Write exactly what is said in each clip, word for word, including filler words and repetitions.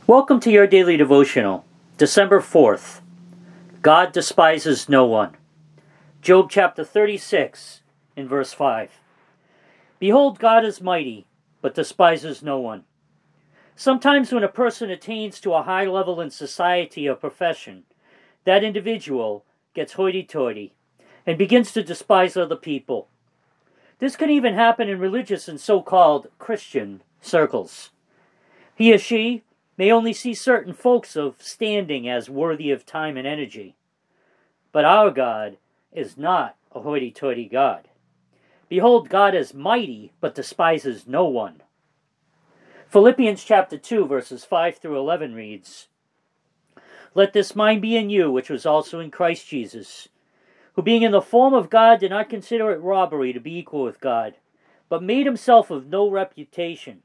Welcome to your daily devotional, December fourth. God despises no one. Job chapter thirty-six, in verse five. Behold, God is mighty, but despises no one. Sometimes when a person attains to a high level in society or profession, that individual gets hoity-toity and begins to despise other people. This can even happen in religious and so-called Christian circles. He or she may only see certain folks of standing as worthy of time and energy. But our God is not a hoity-toity God. Behold, God is mighty, but despises no one. Philippians chapter two, verses five through eleven reads, Let this mind be in you, which was also in Christ Jesus, who being in the form of God did not consider it robbery to be equal with God, but made himself of no reputation,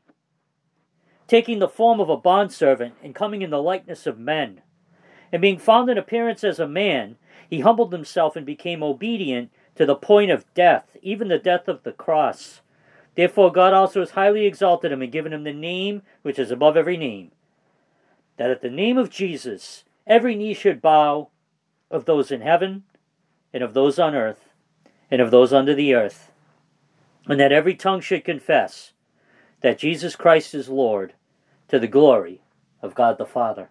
taking the form of a bondservant and coming in the likeness of men. And being found in appearance as a man, he humbled himself and became obedient to the point of death, even the death of the cross. Therefore God also has highly exalted him and given him the name which is above every name, that at the name of Jesus every knee should bow, of those in heaven, and of those on earth, and of those under the earth, and that every tongue should confess that Jesus Christ is Lord, to the glory of God the Father.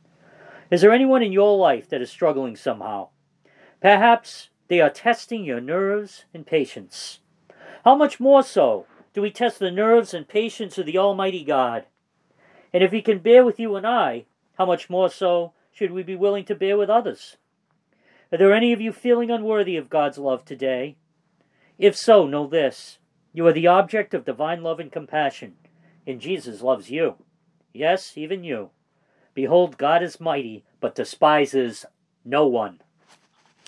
Is there anyone in your life that is struggling somehow? Perhaps they are testing your nerves and patience. How much more so do we test the nerves and patience of the Almighty God? And if he can bear with you and I, how much more so should we be willing to bear with others? Are there any of you feeling unworthy of God's love today? If so, know this: you are the object of divine love and compassion, and Jesus loves you. Yes, even you. Behold, God is mighty, but despises no one.